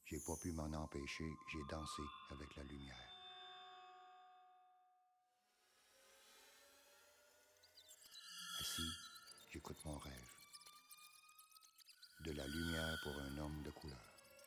J'ai pas pu m'en empêcher, j'ai dansé avec la lumière. Assis, j'écoute mon rêve. De la lumière pour un homme de couleur.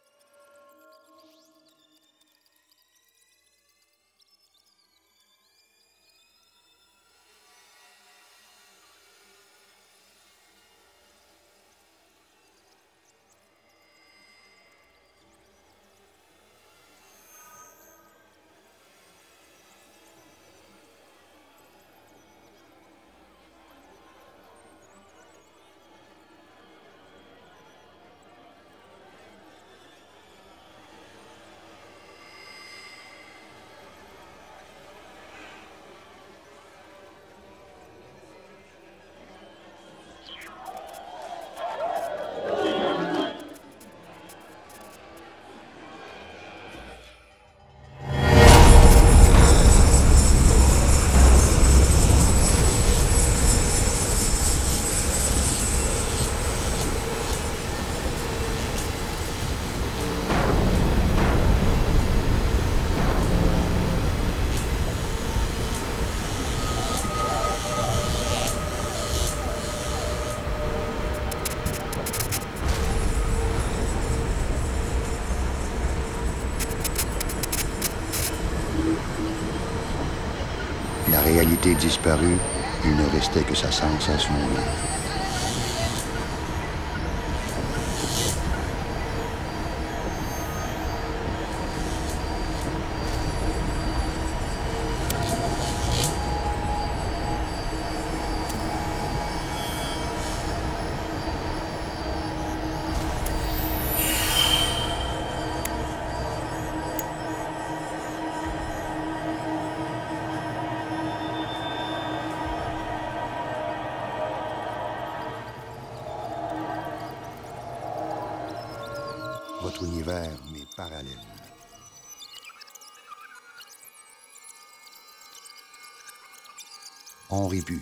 La réalité disparut, il ne restait que sa sensation même. Votre univers m'est parallèle. On rit plus.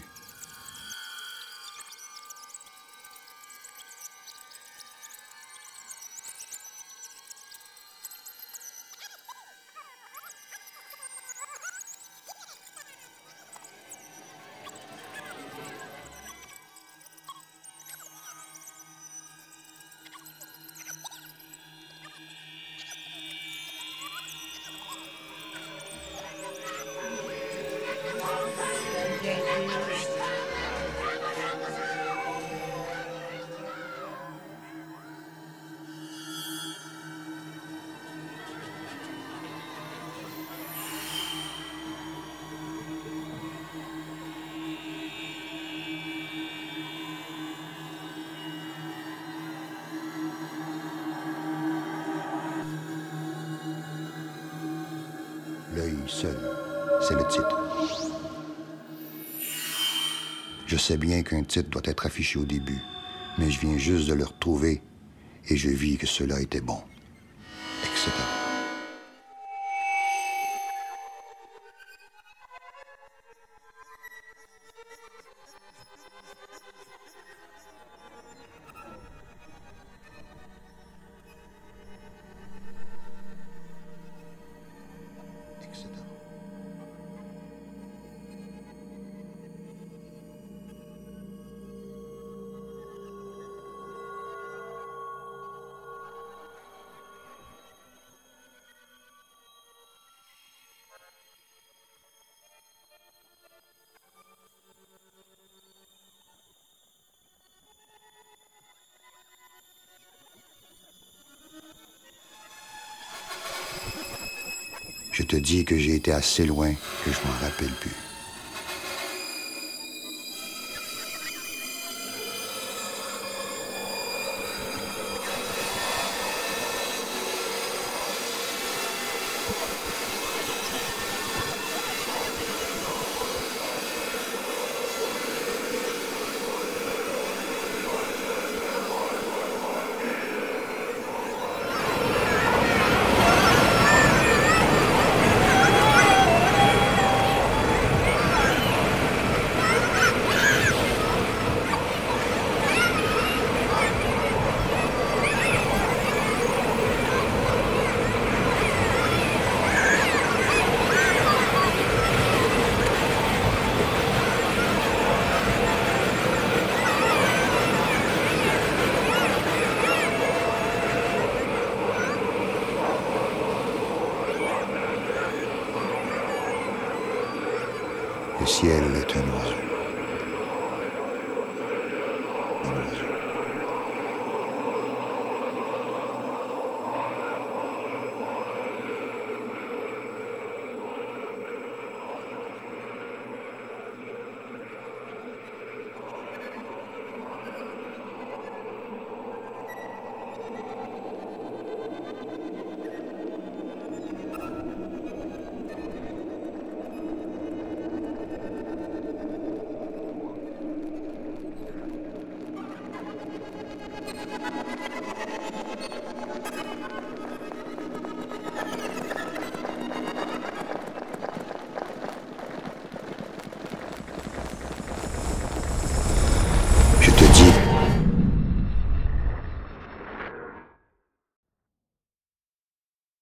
L'œil seul, c'est le titre. Je sais bien qu'un titre doit être affiché au début, mais je viens juste de le retrouver et je vis que cela était bon, etc. etc. Je te dis que j'ai été assez loin que je m'en rappelle plus. ciel est un oiseau.